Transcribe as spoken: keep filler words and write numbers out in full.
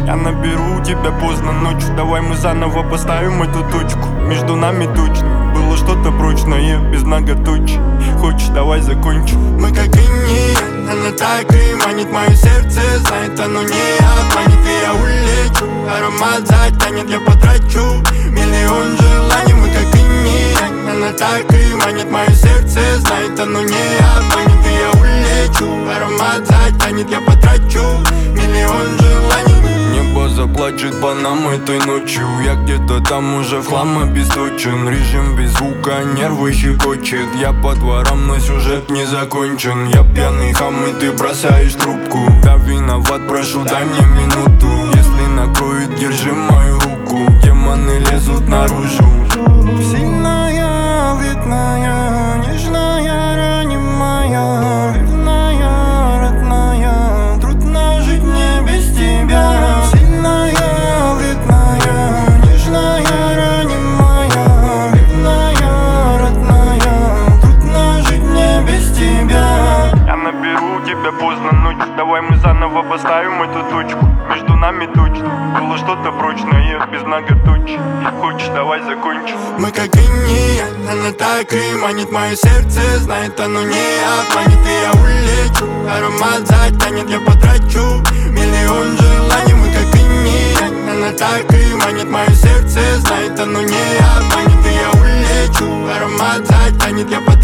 Я наберу тебя поздно ночью. Давай мы заново поставим эту точку. Между нами точно было что-то прочное, без многоточий. Хочешь, давай закончим. Мы как иней, она так и манит мое сердце. Знает, оно не обманет, и я улечу. Аромат затянет, я потрачу миллион желаний. Мы как иней, она так и манит мое сердце. Знает, оно не обманет, и я улечу. Аромат затянет, я потрачу миллион желаний. Небо заплачет по нам этой ночью. Я где-то там уже в хлам обесточен. Режим без звука, нервы щекочет. Я по дворам, но сюжет не закончен. Я пьяный хам, и ты бросаешь трубку. Да виноват, прошу, дай мне минуту. Если накроет, держи мою руку. Демоны лезут наружу. Сильная, вредная, нежная, ранимая, верная, родная. Трудно жить мне без тебя. Сильная, вредная, нежная, ранимая, верная, родная. Трудно жить мне без тебя. Я наберу тебя поздно ночью. Давай мы заново поставим эту точку. Между нами точно было что-то прочное, без многоточий. Хочешь, давай закончим. Мы как иней, она так и манит мое сердце. Знает, оно не обманет, и я улечу. Аромат затянет, я потрачу миллион желаний. Мы как иней, она так и манит мое сердце. Знает, оно не обманет, и я улечу. Аромат затянет, я потрачу